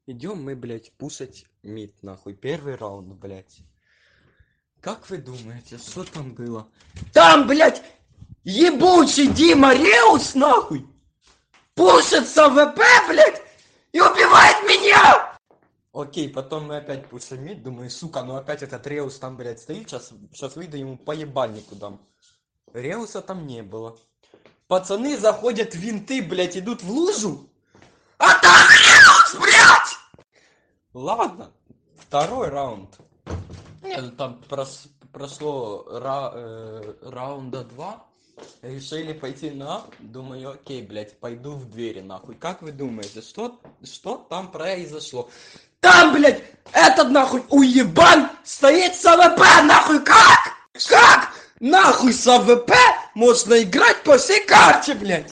Идем мы, блядь, пушить мид, нахуй. Первый раунд, блядь. Как вы думаете, что там было? Там, блядь, ебучий Дима Реус, нахуй, пушит с АВП, блядь, и убивает меня! Окей, потом мы опять пушим мид, думаю, сука, ну опять этот Реус там, блядь, стоит, сейчас выйду ему по ебальнику дам. Реуса там не было. Пацаны заходят в винты, блядь, идут в лужу. А там Реус, блядь! Ладно, второй раунд. Нет, там прошло раунда 2. Решили пойти на... Думаю, окей, блядь, пойду в двери, нахуй. Как вы думаете, что там произошло? Там, блядь, этот, нахуй, уебан стоит с АВП, нахуй, как? Как? Нахуй с АВП можно играть по всей карте, блядь?